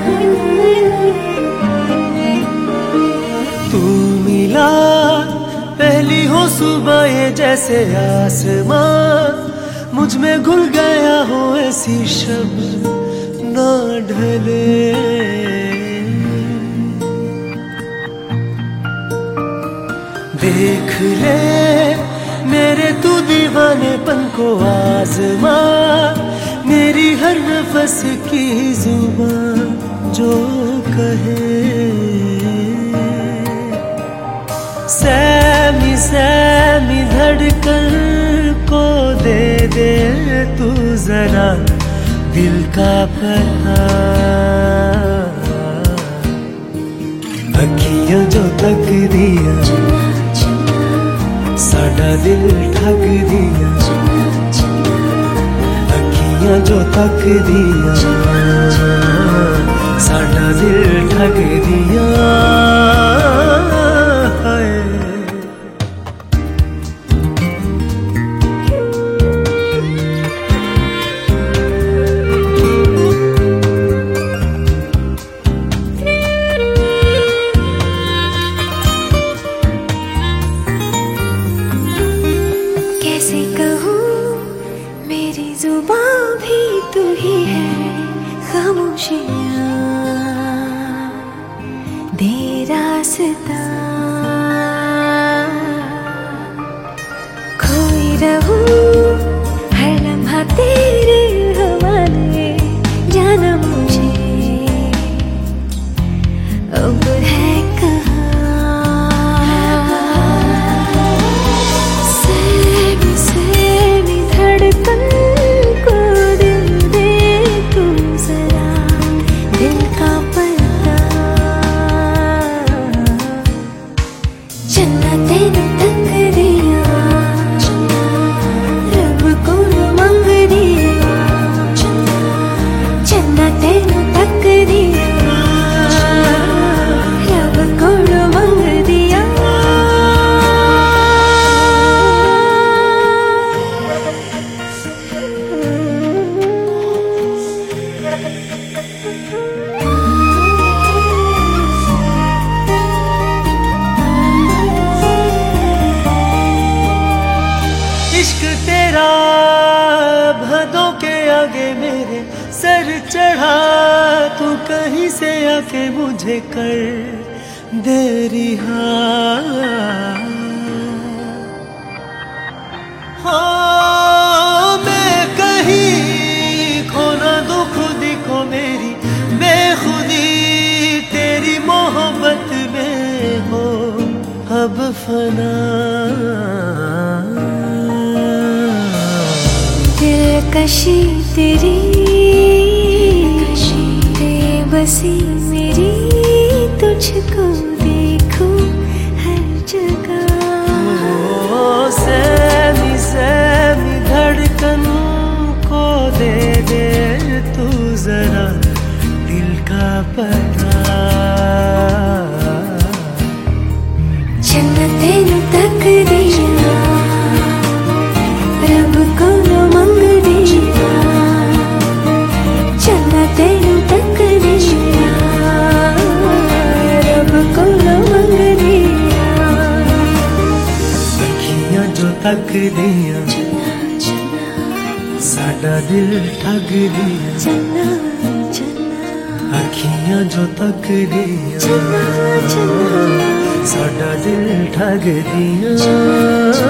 तू मिला पहली हो सुबह ये जैसे आसमां मुझ में घुल गया हो ऐसी शब्द ना ढले। देख ले मेरे तू दीवानेपन को आज़मा, मेरी हर नफस की जुबान जो कहे। सहमी सहमी धड़कन को दे दे तू जरा दिल का पता। अखियां जो तक दिया साडा दिल ठग दिया, अखियां जो तक दिया साडा दिल ठग दिया। कैसे कहूँ मेरी जुबां भी तू ही है, खामोशियाँ दे रास्ता। खोई रहूँ हर लम्हा तेरे हवाले, जाना मुझे अब है कहाँ। इश्क तेरा भदों के आगे मेरे सर चढ़ा, तू कहीं से आके मुझे कर दे रिहा। हाँ मैं कहीं खो ना दूं खुद को, मेरी बेखुदी तेरी मोहब्बत में हो अब फना। दिलकशी तेरी बेबसी मेरी, तुझको देखूं हर जगह। सहमी सहमी धड़कन को दे दे तू जरा दिल का पता। जन्नत नू तक दिया रब को न मंग दिया, जन्नत नू तक दिया रब को न मंग दिया। अखियां जो तक दिया साडा दिल ठग दिया, अखियां जो तक दिया साडा दिल ठग दिया।